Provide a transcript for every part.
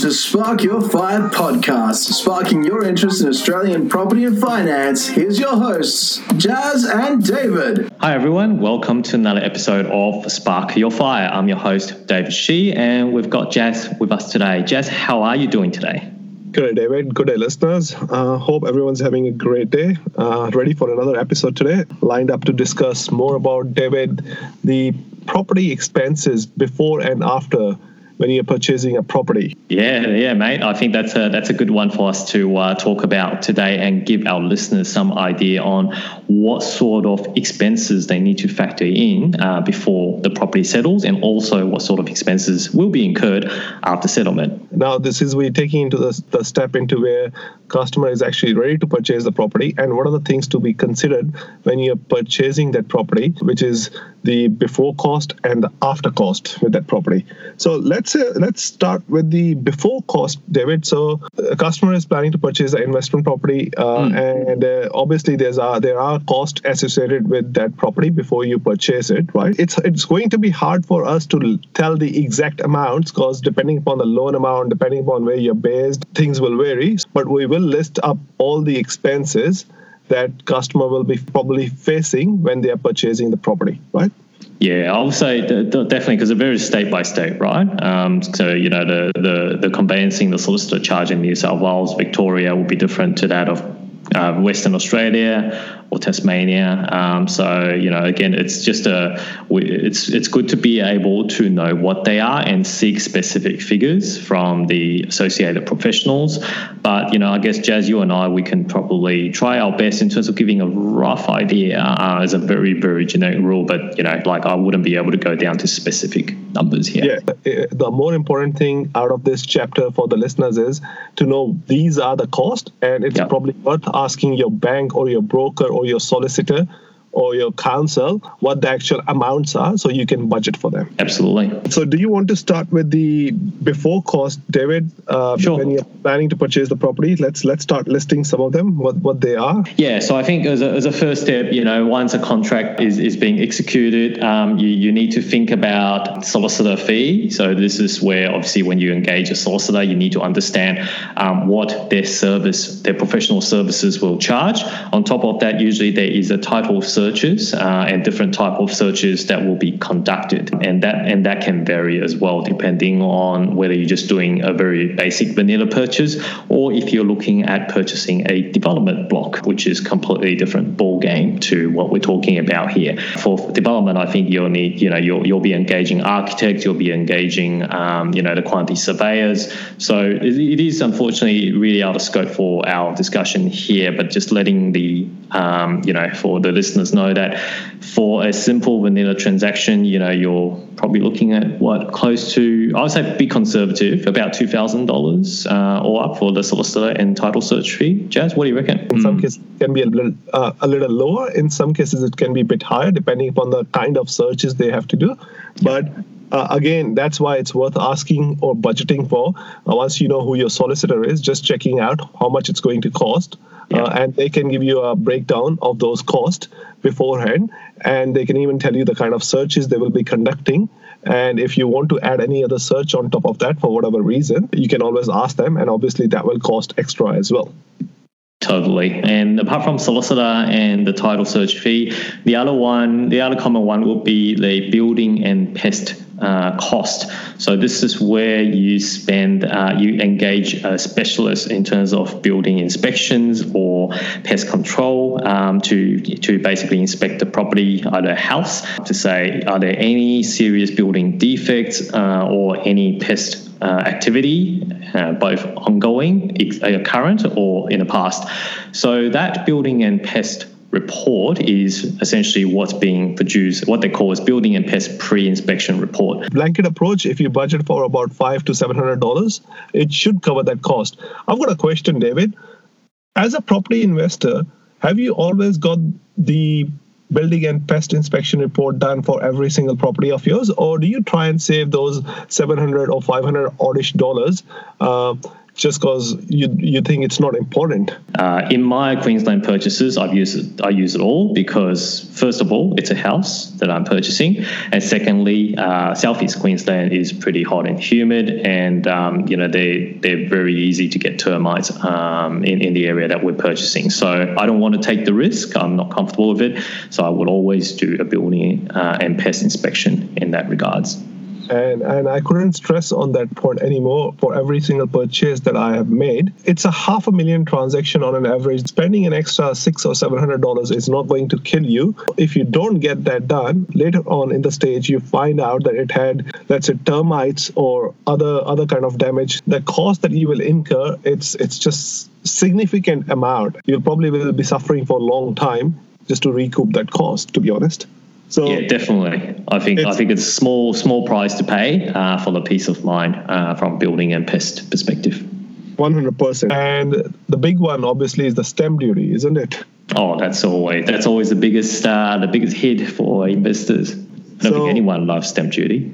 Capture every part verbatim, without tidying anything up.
to Spark Your Fire podcast, sparking your interest in Australian property and finance. Here's your hosts, Jazz and David. Hi everyone, welcome to another episode of Spark Your Fire. I'm your host, David Shee, and we've got Jazz with us today. Jazz, how are you doing today? Good day, David. Good day, listeners. Uh, hope everyone's having a great day. Uh, ready for another episode today. Lined up to discuss more about, David, the property expenses before and after when you're purchasing a property. Yeah, yeah, mate. I think that's a that's a good one for us to uh, talk about today and give our listeners some idea on what sort of expenses they need to factor in uh, before the property settles, and also what sort of expenses will be incurred after settlement. Now, this is we're taking into the, the step into where customer is actually ready to purchase the property, and what are the things to be considered when you're purchasing that property, which is the before cost and the after cost with that property. So let's say, let's start with the before cost, David. So a customer is planning to purchase an investment property, uh, mm. and uh, obviously there's a, there are costs associated with that property before you purchase it, right? It's it's going to be hard for us to tell the exact amounts because depending upon the loan amount, depending upon where you're based, things will vary. But we will list up all the expenses that customer will be probably facing when they are purchasing the property, right? Yeah, I would say definitely because it varies state by state, right? Um, so, you know, the, the, the conveyancing, the solicitor charge in New South Wales, Victoria will be different to that of uh, Western Australia or Tasmania. Um, so, you know, again, it's just a, it's it's good to be able to know what they are and seek specific figures from the associated professionals. But, you know, I guess, Jazz, you and I, we can probably try our best in terms of giving a rough idea uh, as a very, very generic rule. But, you know, like I wouldn't be able to go down to specific numbers here. Yeah, the more important thing out of this chapter for the listeners is to know these are the costs, and it's yep. probably worth asking your bank or your broker or your solicitor or your counsel what the actual amounts are so you can budget for them. Absolutely. So do you want to start with the before cost, David? Uh, sure. When you're planning to purchase the property, let's let's start listing some of them, what, what they are. Yeah, so I think as a, as a first step, you know, once a contract is, is being executed, um, you, you need to think about solicitor fee. So this is where obviously when you engage a solicitor, you need to understand um, what their service, their professional services will charge. On top of that, usually there is a title service searches uh, and different type of searches that will be conducted, and that and that can vary as well depending on whether you're just doing a very basic vanilla purchase or if you're looking at purchasing a development block, which is completely different ball game to what we're talking about here. For development, I think you'll need, you know, you'll you'll be engaging architects, you'll be engaging, um, you know, the quantity surveyors. So it, it is unfortunately really out of scope for our discussion here, but just letting the um, you know, for the listeners know that for a simple vanilla transaction, you know, you're probably looking at what, close to, I would say be conservative, about two thousand dollars uh, or up for the solicitor and title search fee. Jazz, what do you reckon? In mm. some cases, it can be a little, uh, a little lower. In some cases, it can be a bit higher depending upon the kind of searches they have to do. But Uh, again, that's why it's worth asking or budgeting for. Uh, once you know who your solicitor is, just checking out how much it's going to cost. Yeah. Uh, and they can give you a breakdown of those costs beforehand. And they can even tell you the kind of searches they will be conducting. And if you want to add any other search on top of that for whatever reason, you can always ask them. And obviously that will cost extra as well. Totally. And apart from solicitor and the title search fee, the other one, the other common one will be the building and pest uh, cost. So this is where you spend, uh, you engage a specialist in terms of building inspections or pest control um, to to basically inspect the property, either a house, to say, are there any serious building defects uh, or any pest Uh, activity, uh, both ongoing, uh, current, or in the past. So that building and pest report is essentially what's being produced, what they call is building and pest pre-inspection report. Blanket approach, if you budget for about five to seven hundred dollars, it should cover that cost. I've got a question, David. As a property investor, have you always got the building and pest inspection report done for every single property of yours, or do you try and save those seven hundred or five hundred oddish dollars uh, just because you you think it's not important? Uh, in my Queensland purchases, I've used it, I use it all because, first of all, it's a house that I'm purchasing, and secondly, uh, Southeast Queensland is pretty hot and humid, and um, you know they they're very easy to get termites um, in in the area that we're purchasing. So I don't want to take the risk. I'm not comfortable with it, so I would always do a building uh, and pest inspection in that regards. And and I couldn't stress on that point anymore. For every single purchase that I have made, it's a half a million transaction on an average. Spending an extra six or seven hundred dollars is not going to kill you. If you don't get that done, later on in the stage, you find out that it had, let's say, termites or other other kind of damage. The cost that you will incur, it's it's just significant amount. You probably will be suffering for a long time just to recoup that cost, to be honest. So yeah, definitely. I think I think it's a small small price to pay uh, for the peace of mind uh, from building and pest perspective. one hundred percent. And the big one, obviously, is the stamp duty, isn't it? Oh, that's always that's always the biggest uh, the biggest hit for investors. I don't so, think anyone loves stamp duty.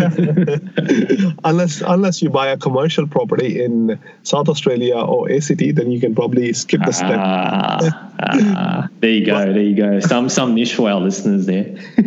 unless unless you buy a commercial property in South Australia or A C T, then you can probably skip the stamp. Ah, ah, there you go, but, there you go. Some some niche for our listeners there,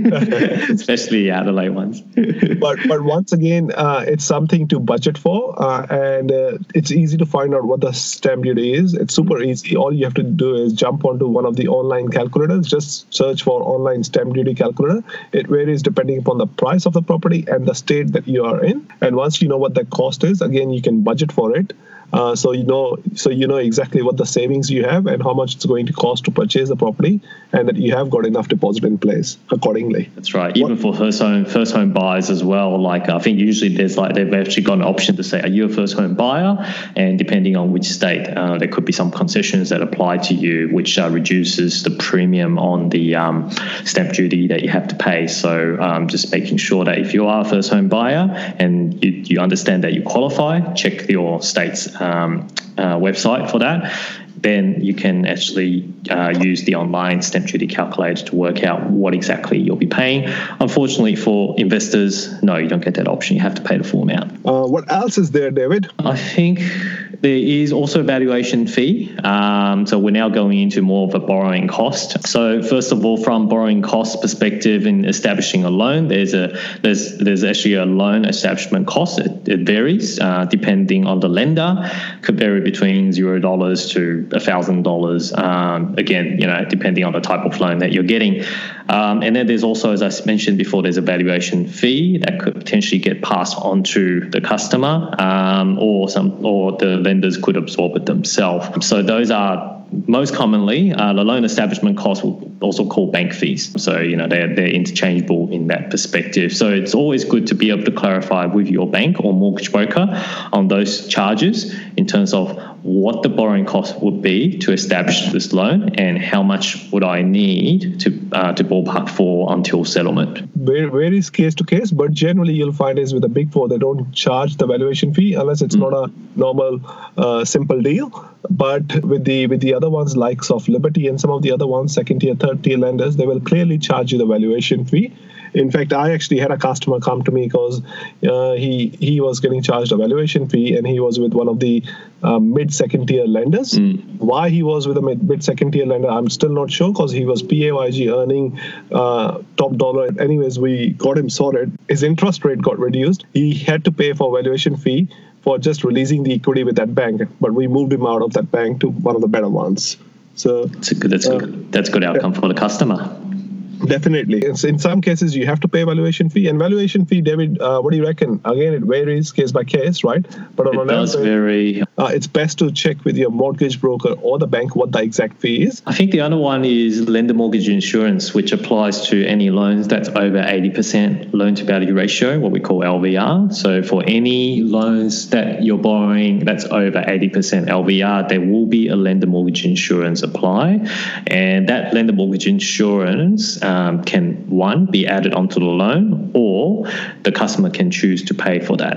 especially Adelaide ones. but but once again, uh, it's something to budget for, uh, and uh, it's easy to find out what the stamp duty is. It's super easy. All you have to do is jump onto one of the online calculators. Just search for online stamp duty calculator. It varies depending upon the price of the property and the state that you are in. And once you know what the cost is, again, you can budget for it. Uh, so you know, so you know exactly what the savings you have and how much it's going to cost to purchase the property, and that you have got enough deposit in place accordingly. That's right. Even what? for first home first home buyers as well. Like I think usually there's like they've actually got an option to say, are you a first home buyer? And depending on which state, uh, there could be some concessions that apply to you, which uh, reduces the premium on the um, stamp duty that you have to pay. So um, just making sure that if you are a first home buyer and you, you understand that you qualify, check your state's Um, uh, website for that, then you can actually uh, use the online stamp duty calculator to work out what exactly you'll be paying. Unfortunately for investors, no, you don't get that option. You have to pay the full amount. Uh, what else is there, David? I think there is also a valuation fee. Um, so we're now going into more of a borrowing cost. So first of all, from borrowing cost perspective in establishing a loan, there's a there's there's actually a loan establishment cost. It, it varies uh, depending on the lender. Could vary between zero dollars to a thousand dollars. Again, you know, depending on the type of loan that you're getting. Um, and then there's also, as I mentioned before, there's a valuation fee that could potentially get passed on to the customer, um, or some, or the lenders could absorb it themselves. So those are most commonly uh, the loan establishment costs, will also called bank fees. So you know they're they're interchangeable in that perspective. So it's always good to be able to clarify with your bank or mortgage broker on those charges in terms of what the borrowing cost would be to establish this loan and how much would I need to uh, to ballpark for until settlement. Very varies case to case, but generally you'll find is with the Big Four, they don't charge the valuation fee unless it's mm. not a normal uh, simple deal. But with the with the other ones, likes of Liberty and some of the other ones, second tier, third tier lenders, they will clearly charge you the valuation fee. In fact, I actually had a customer come to me because uh, he he was getting charged a valuation fee, and he was with one of the uh, mid second tier lenders. Mm. Why he was with a mid, mid second tier lender, I'm still not sure, because he was P A Y G earning uh, top dollar. Anyways, we got him sorted. His interest rate got reduced. He had to pay for valuation fee for just releasing the equity with that bank, but we moved him out of that bank to one of the better ones. So that's a good. That's uh, good. That's good outcome for the customer. Definitely. It's, in some cases, you have to pay a valuation fee. And valuation fee, David, uh, what do you reckon? Again, it varies case by case, right? But on it does average, vary. Uh, it's best to check with your mortgage broker or the bank what the exact fee is. I think the other one is lender mortgage insurance, which applies to any loans that's over eighty percent loan-to-value ratio, what we call L V R. So for any loans that you're borrowing that's over eighty percent L V R, there will be a lender mortgage insurance apply. And that lender mortgage insurance Um, can, one, be added onto the loan, or the customer can choose to pay for that.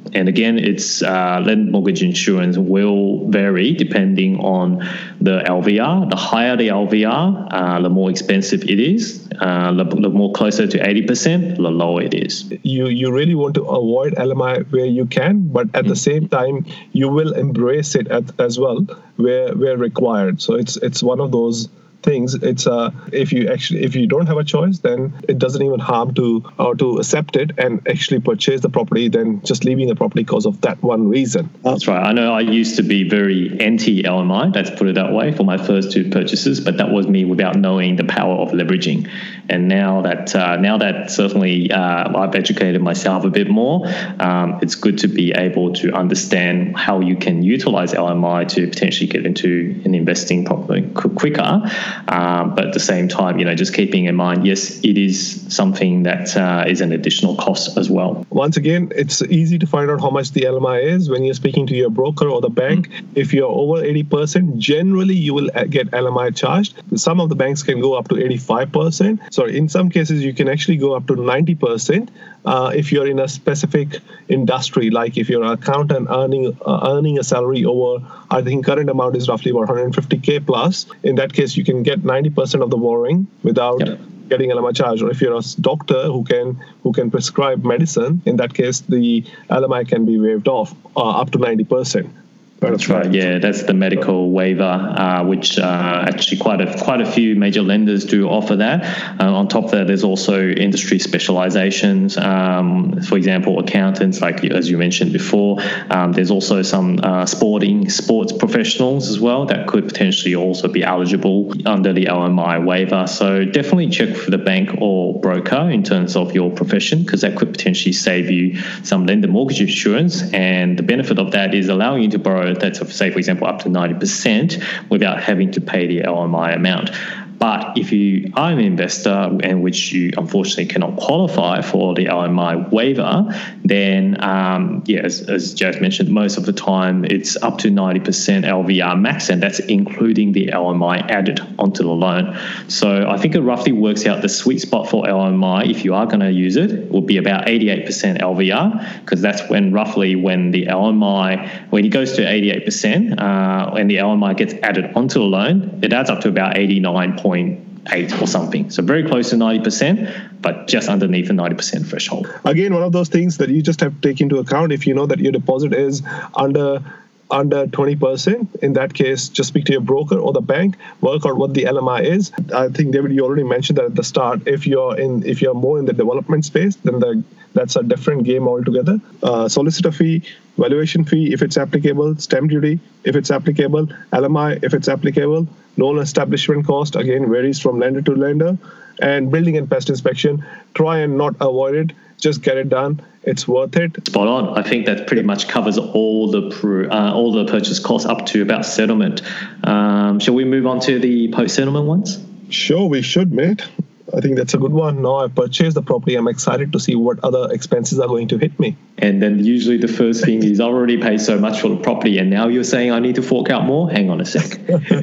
And again, it's uh, land mortgage insurance will vary depending on the L V R. The higher the L V R, uh, the more expensive it is. Uh, the, the more closer to eighty percent, the lower it is. You you really want to avoid L M I where you can, but at mm-hmm. the same time, you will embrace it at, as well where where required. So it's it's one of those things. It's uh if you actually if you don't have a choice, then it doesn't even harm to or to accept it and actually purchase the property than just leaving the property because of that one reason. That's right. I know I used to be very anti L M I, let's put it that way, for my first two purchases, but that was me without knowing the power of leveraging. And now that uh, now that certainly uh, I've educated myself a bit more, um, it's good to be able to understand how you can utilize L M I to potentially get into an investing properly quicker. Um, but at the same time, you know, just keeping in mind, yes, it is something that uh, is an additional cost as well. Once again, it's easy to find out how much the L M I is when you're speaking to your broker or the bank. Mm-hmm. If you're over eighty percent, generally you will get L M I charged. Some of the banks can go up to eighty-five percent. So in some cases, you can actually go up to ninety percent uh, if you're in a specific industry, like if you're an accountant earning uh, earning a salary over, I think current amount is roughly about one hundred fifty K plus. In that case, you can get ninety percent of the borrowing without yep. getting L M I charge. Or if you're a doctor who can who can prescribe medicine, in that case, the L M I can be waived off uh, up to ninety percent. That's right. Yeah, that's the medical waiver, uh, which uh, actually quite a quite a few major lenders do offer that. Uh, on top of that, there's also industry specializations. Um, for example, accountants, like as you mentioned before. Um, there's also some uh, sporting sports professionals as well that could potentially also be eligible under the L M I waiver. So definitely check for the bank or broker in terms of your profession, because that could potentially save you some lender mortgage insurance. And the benefit of that is allowing you to borrow, that's say for example up to ninety percent without having to pay the L M I amount. But if you are an investor and which you unfortunately cannot qualify for the L M I waiver, then um, yeah, as, as Jazz mentioned, most of the time it's up to ninety percent L V R max, and that's including the L M I added onto the loan. So I think it roughly works out the sweet spot for L M I, if you are going to use it, will be about eighty-eight percent L V R, because that's when roughly when the L M I, when it goes to eighty-eight percent uh, and the L M I gets added onto the loan, it adds up to about eighty-nine point eight or something. So very close to ninety percent, but just underneath the ninety percent threshold. Again, one of those things that you just have to take into account. If you know that your deposit is under under twenty percent, in that case, just speak to your broker or the bank, work out what the L M I is. I think, David, you already mentioned that at the start. If you're in, if you're more in the development space, then the, that's a different game altogether. Uh, solicitor fee, valuation fee, if it's applicable, stamp duty, if it's applicable, L M I, if it's applicable, loan establishment cost, again, varies from lender to lender, and building and pest inspection. Try and not avoid it. Just get it done. It's worth it. Spot on. I think that pretty much covers all the uh, all the purchase costs up to about settlement. Um, shall we move on to the post-settlement ones? Sure, we should, mate. I think that's a good one. Now I've purchased the property, I'm excited to see what other expenses are going to hit me. And then usually the first thing is, I already paid so much for the property and now you're saying I need to fork out more? Hang on a sec.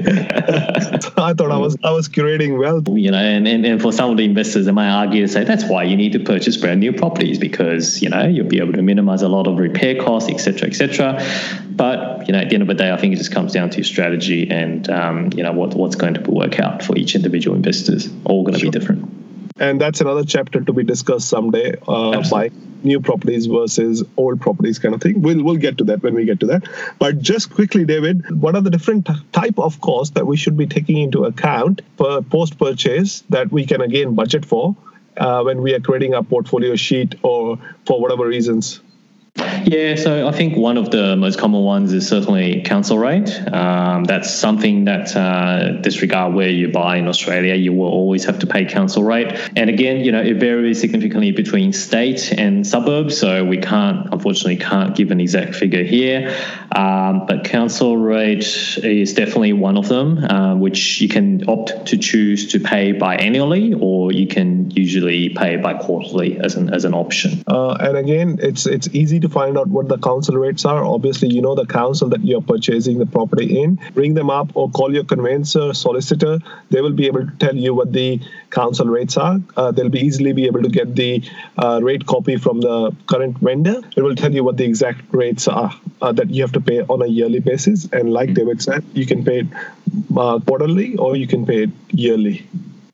I thought I was I was curating wealth. You know, and, and, and for some of the investors, they might argue to say that's why you need to purchase brand new properties, because, you know, you'll be able to minimize a lot of repair costs, et cetera, et cetera. But, you know, at the end of the day, I think it just comes down to your strategy and, um, you know, what, what's going to work out for each individual investors. All going to sure. be different. And that's another chapter to be discussed someday, uh, by new properties versus old properties kind of thing. We'll we'll get to that when we get to that. But just quickly, David, what are the different t- type of costs that we should be taking into account per post-purchase that we can, again, budget for uh, when we are creating our portfolio sheet or for whatever reasons? Yeah, so I think one of the most common ones is certainly council rate. Um, that's something that, uh, disregard where you buy in Australia, you will always have to pay council rate. And again, you know, it varies significantly between state and suburbs, so we can't, unfortunately, can't give an exact figure here. Um, but council rate is definitely one of them, uh, which you can opt to choose to pay biannually, or you can usually pay by quarterly as an as an option. Uh, and again, it's it's easy to find out what the council rates are. Obviously, you know the council that you're purchasing the property in. Ring them up or call your conveyancer, solicitor. They will be able to tell you what the council rates are. Uh, they'll be easily be able to get the uh, rate copy from the current vendor. It will tell you what the exact rates are uh, that you have to pay on a yearly basis. And like David said, you can pay it uh, quarterly or you can pay it yearly.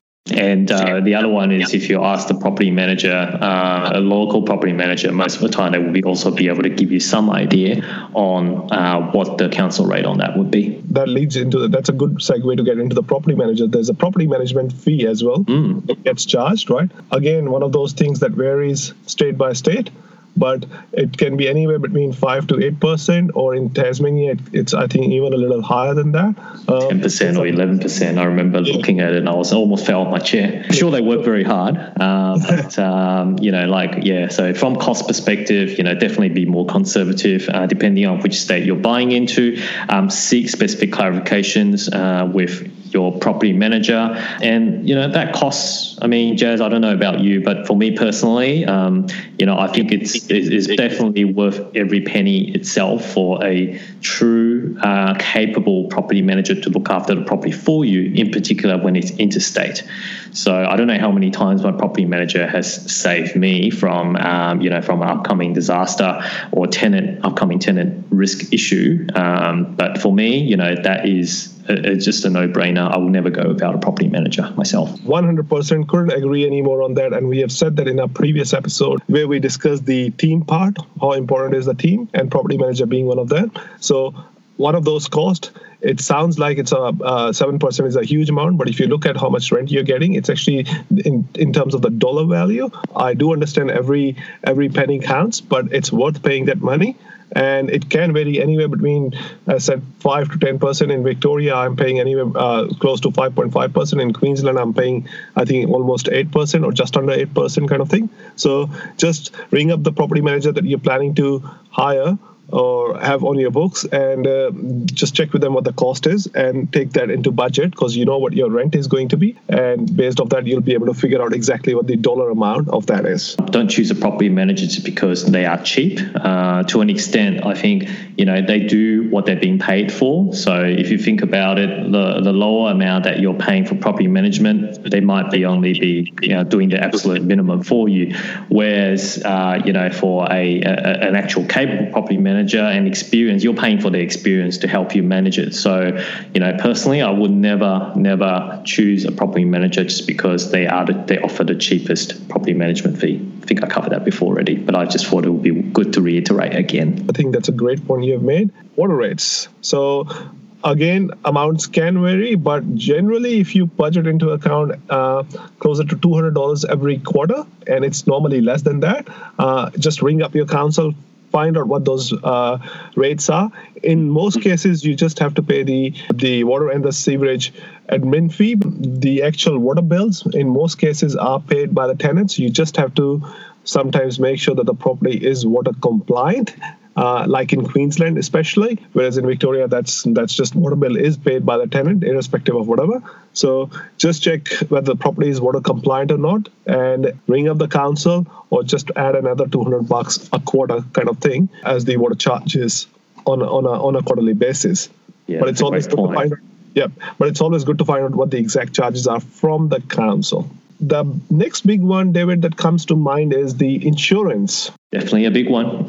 And uh, the other one is if you ask the property manager, uh, a local property manager, most of the time they will be also be able to give you some idea on uh, what the council rate on that would be. That leads into the, that's a good segue to get into the property manager. There's a property management fee as well. Mm. It gets charged, right? Again, one of those things that varies state by state. But it can be anywhere between five to eight percent, or in Tasmania, it, it's I think even a little higher than that. Um, Ten percent or eleven percent. I remember yeah. looking at it, and I was almost fell off my chair. I'm sure they work very hard, uh, but um, you know, like yeah. So from cost perspective, you know, definitely be more conservative, uh, depending on which state you're buying into. Um, seek specific clarifications uh, with your property manager, and you know that costs. I mean, Jazz, I don't know about you, but for me personally, um, you know, I think it's is definitely worth every penny itself for a true, uh, capable property manager to look after the property for you, in particular when it's interstate. So I don't know how many times my property manager has saved me from, um, you know, from an upcoming disaster or tenant, upcoming tenant risk issue. Um, but for me, you know, that is a, it's just a no-brainer. I will never go without a property manager myself. one hundred percent couldn't agree anymore on that. And we have said that in our previous episode where we discussed the team part, how important is the team, and property manager being one of them. So one of those costs, it sounds like it's a uh, seven percent is a huge amount, but if you look at how much rent you're getting, it's actually in, in terms of the dollar value. I do understand every every penny counts, but it's worth paying that money. And it can vary anywhere between, as I said, five to ten percent. In Victoria, I'm paying anywhere uh, close to five point five percent. In Queensland, I'm paying, I think, almost eight percent or just under eight percent kind of thing. So just ring up the property manager that you're planning to hire or have on your books, and uh, just check with them what the cost is and take that into budget, because you know what your rent is going to be, and based off that you'll be able to figure out exactly what the dollar amount of that is. Don't choose a property manager just because they are cheap. Uh, to an extent, I think, you know, they do what they're being paid for. So if you think about it, the, the lower amount that you're paying for property management, they might be only be, you know, doing the absolute minimum for you. Whereas, uh, you know, for a, a an actual capable property manager and experience, you're paying for the experience to help you manage it. So, you know, personally, I would never, never choose a property manager just because they are the, they offer the cheapest property management fee. I think I covered that before already, but I just thought it would be good to reiterate again. I think that's a great point you have made. Water rates. So again, amounts can vary, but generally if you budget into account uh, closer to two hundred dollars every quarter, and it's normally less than that, uh, just ring up your council, find out what those uh, rates are. In most cases, you just have to pay the, the water and the sewerage admin fee. The actual water bills, in most cases, are paid by the tenants. You just have to sometimes make sure that the property is water compliant. Uh, like in Queensland especially, whereas in Victoria, that's that's just water bill is paid by the tenant, irrespective of whatever. So just check whether the property is water compliant or not, and ring up the council, or just add another two hundred bucks a quarter kind of thing as the water charges on a, on a on a quarterly basis. Yeah, but it's always good to find out. Yeah, but it's always good to find out what the exact charges are from the council. The next big one, David, that comes to mind is the insurance. Definitely a big one.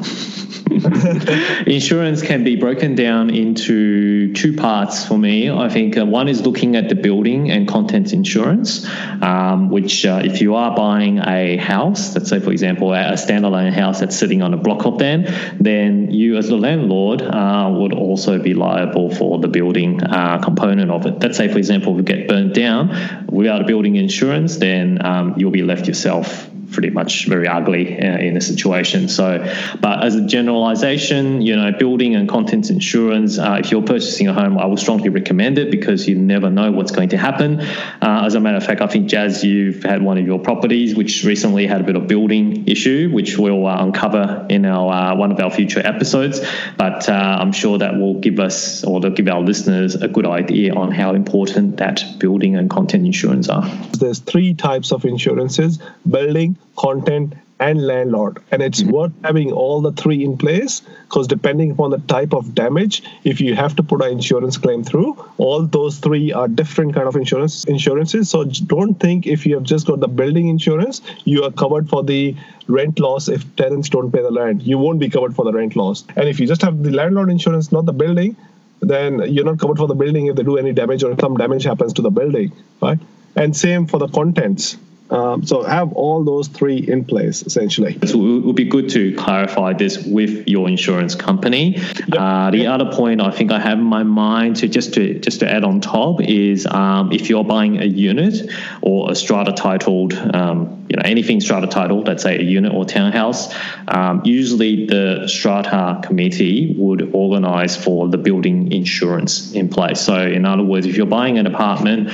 Insurance can be broken down into two parts for me. I think uh, one is looking at the building and contents insurance, um, which uh, if you are buying a house, let's say, for example, a standalone house that's sitting on a block of land, then you as the landlord uh, would also be liable for the building uh, component of it. Let's say, for example, if you get burnt down without a building insurance, then um, you'll be left yourself pretty much very ugly uh, in a situation. So, but as a generalization, you know, building and contents insurance, uh, if you're purchasing a home, I would strongly recommend it, because you never know what's going to happen. Uh, as a matter of fact, I think, Jazz, you've had one of your properties which recently had a bit of building issue, which we'll uh, uncover in our uh, one of our future episodes. But uh, I'm sure that will give us, or they'll give our listeners, a good idea on how important that building and content insurance are. There's three types of insurances: building, content, and landlord. And it's mm-hmm. worth having all the three in place, because depending upon the type of damage, if you have to put an insurance claim through, all those three are different kind of insurance insurances. So don't think if you have just got the building insurance, you are covered for the rent loss if tenants don't pay the rent. You won't be covered for the rent loss. And if you just have the landlord insurance, not the building, then you're not covered for the building if they do any damage or if some damage happens to the building, right? And same for the contents. Um, so have all those three in place, essentially. So it would be good to clarify this with your insurance company. Yep. Uh, the other point I think I have in my mind to just to just to add on top is um, if you're buying a unit or a strata titled, um, you know, anything strata titled, let's say a unit or townhouse, um, usually the strata committee would organise for the building insurance in place. So in other words, if you're buying an apartment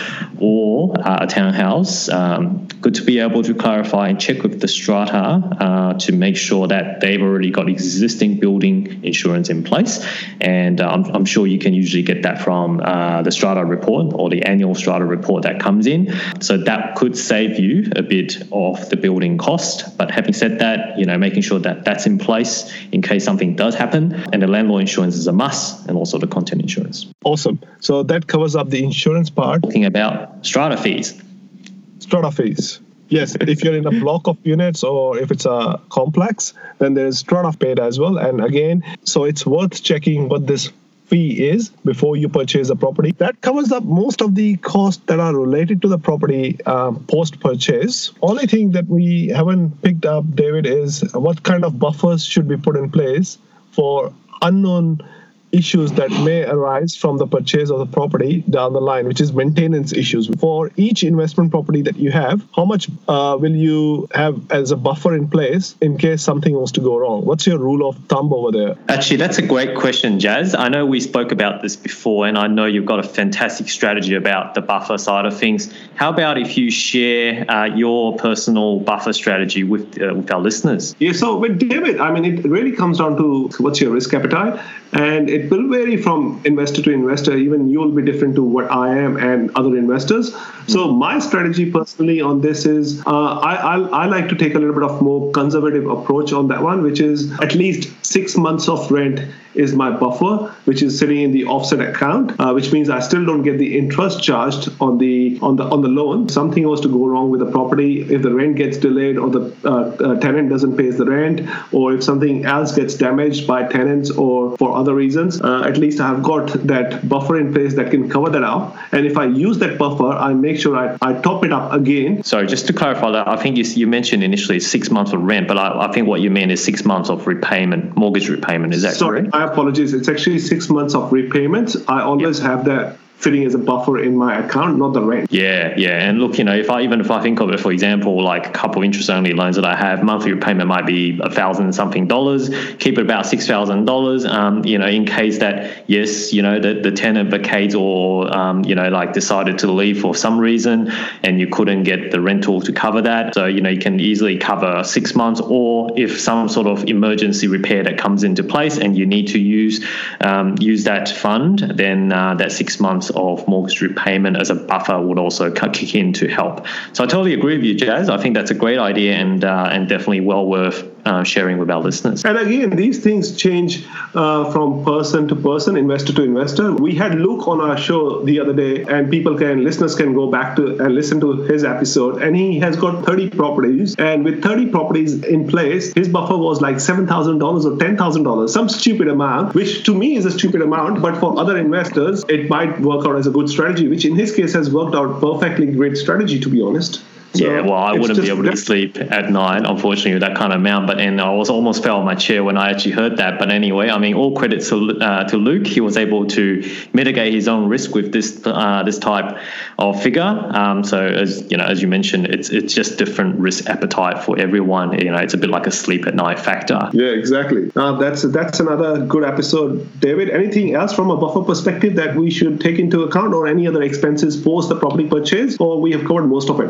or uh, a townhouse, um, good to be able to clarify and check with the strata uh, to make sure that they've already got existing building insurance in place. And uh, I'm, I'm sure you can usually get that from uh, the strata report or the annual strata report that comes in. So that could save you a bit of the building cost. But having said that, you know, making sure that that's in place in case something does happen. And the landlord insurance is a must, and also the content insurance. Awesome. So that covers up the insurance part. Talking about strata fees. Strata fees. Yes, if you're in a block of units or if it's a complex, then there's strata paid as well. And again, so it's worth checking what this fee is before you purchase a property. That covers up most of the costs that are related to the property um, post-purchase. Only thing that we haven't picked up, David, is what kind of buffers should be put in place for unknown issues that may arise from the purchase of the property down the line, which is maintenance issues. For each investment property that you have, how much uh, will you have as a buffer in place in case something was to go wrong? What's your rule of thumb over there? Actually, that's a great question, Jazz. I know we spoke about this before, and I know you've got a fantastic strategy about the buffer side of things. How about if you share uh, your personal buffer strategy with, uh, with our listeners? Yeah, so with David, I mean, it really comes down to what's your risk appetite. And it will vary from investor to investor. Even you will be different to what I am and other investors. So my strategy personally on this is uh, I, I I like to take a little bit of more conservative approach on that one, which is at least six months of rent is my buffer, which is sitting in the offset account, uh, which means I still don't get the interest charged on the on the on the loan. Something was to go wrong with the property, if the rent gets delayed or the uh, uh, tenant doesn't pay the rent, or if something else gets damaged by tenants or for other reasons, uh, at least I have got that buffer in place that can cover that up. And if I use that buffer, I make sure I, I top it up again. Sorry, just to clarify that, I think you, you mentioned initially six months of rent, but I, I think what you mean is six months of repayment, mortgage repayment. Is that Sorry, correct? I apologize. It's actually six months of repayments. I always yep. have that fitting as a buffer in my account, not the rent. Yeah, yeah. And look, you know, if I even if I think of it, for example, like a couple interest-only loans that I have, monthly repayment might be a thousand something dollars. Keep it about six thousand dollars. Um, you know, in case that yes, you know, the, the tenant vacates or um, you know, like decided to leave for some reason, and you couldn't get the rental to cover that. So you know, you can easily cover six months, or if some sort of emergency repair that comes into place and you need to use um, use that fund, then uh, that six months of mortgage repayment as a buffer would also kick in to help. So I totally agree with you, Jazz. I think that's a great idea and uh, and definitely well worth uh, sharing with our listeners. And again, these things change uh, from person to person, investor to investor. We had Luke on our show the other day, and people can, listeners can go back to and listen to his episode, and he has got thirty properties, and with thirty properties in place, his buffer was like seven thousand dollars or ten thousand dollars, some stupid amount, which to me is a stupid amount, but for other investors, it might work out as a good strategy, which in his case has worked out perfectly great strategy, to be honest. So yeah, well, I wouldn't be able to sleep at night, unfortunately, with that kind of amount. But and I was almost fell on my chair when I actually heard that. But anyway, I mean, all credit to uh, to Luke. He was able to mitigate his own risk with this uh, this type of figure. Um, so as you know, as you mentioned, it's it's just different risk appetite for everyone. You know, it's a bit like a sleep at night factor. Yeah, exactly. Uh, that's that's another good episode, David. Anything else from a buffer perspective that we should take into account, or any other expenses post the property purchase, or we have covered most of it now, I think.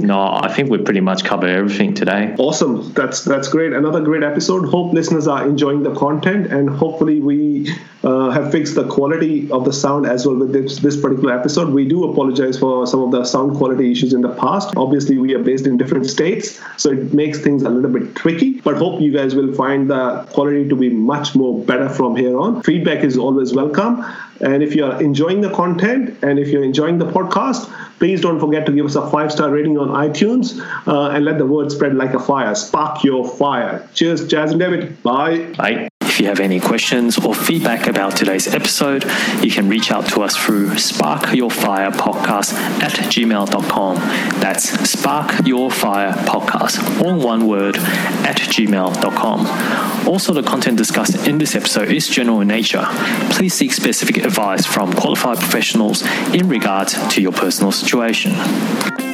No, I think we pretty much covered everything today. Awesome. That's that's great. Another great episode. Hope listeners are enjoying the content, and hopefully we uh, have fixed the quality of the sound as well with this, this particular episode. We do apologize for some of the sound quality issues in the past. Obviously, we are based in different states, so it makes things a little bit tricky, but hope you guys will find the quality to be much more better from here on. Feedback is always welcome. And if you're enjoying the content and if you're enjoying the podcast, please don't forget to give us a five-star rating on iTunes uh, and let the word spread like a fire. Spark your fire. Cheers, Jazz and David. Bye. Bye. If you have any questions or feedback about today's episode, you can reach out to us through sparkyourfirepodcast at gmail dot com. That's sparkyourfirepodcast, all one word, at gmail dot com. Also, the content discussed in this episode is general in nature. Please seek specific advice from qualified professionals in regards to your personal situation.